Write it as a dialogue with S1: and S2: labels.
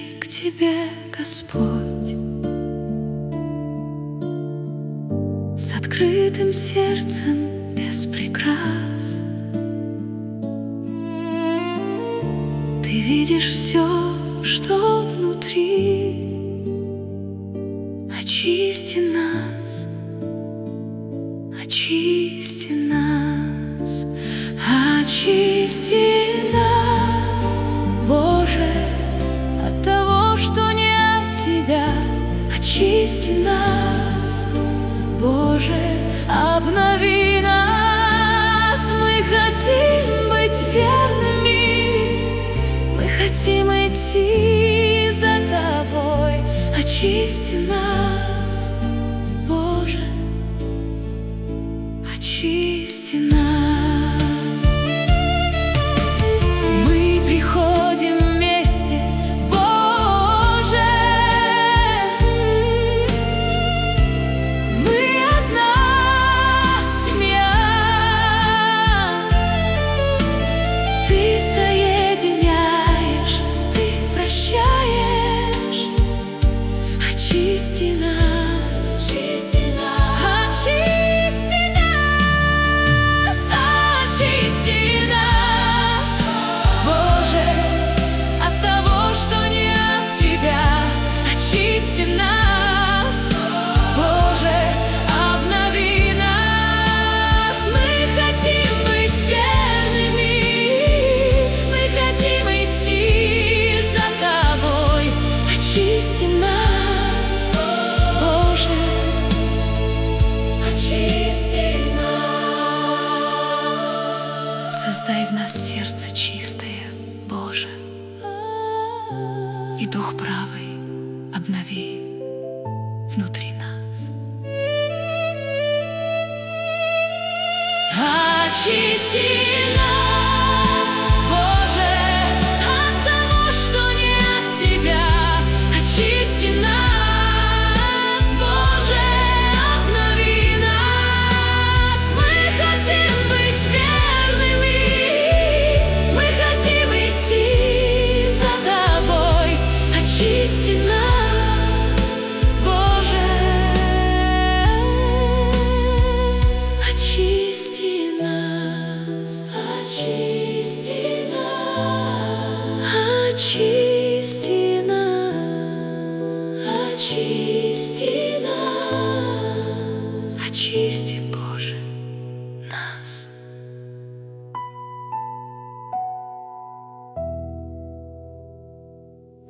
S1: Пришли к Тебе, Господь, с открытым сердцем без прикрас. Ты видишь все, что внутри. Очисти нас, очисти нас, очисти нас, Боже, от того, что не от Тебя. Очисти нас, Боже, обнови нас. Мы хотим быть верными, мы хотим идти за Тобой. Очисти нас, Боже, очисти нас. Мы приходим вместе, Боже, мы одна семья. Ты соединяешь, Ты прощаешь. Очисти нас, очисти нас, очисти нас, очисти нас, Боже, от того, что не от Тебя. Очисти нас, Боже, обнови нас. Мы хотим быть верными, мы хотим идти за Тобой. Очисти нас, создай в нас сердце чистое, Боже, и дух правый обнови внутри нас. Очисти нас, Боже, от того, что не от Тебя. Очисти нас, Боже, обнови нас. Мы хотим быть верными, мы хотим идти за Тобой. Очисти нас, Боже, очисти нас, очисти нас, очисти нас, очисти.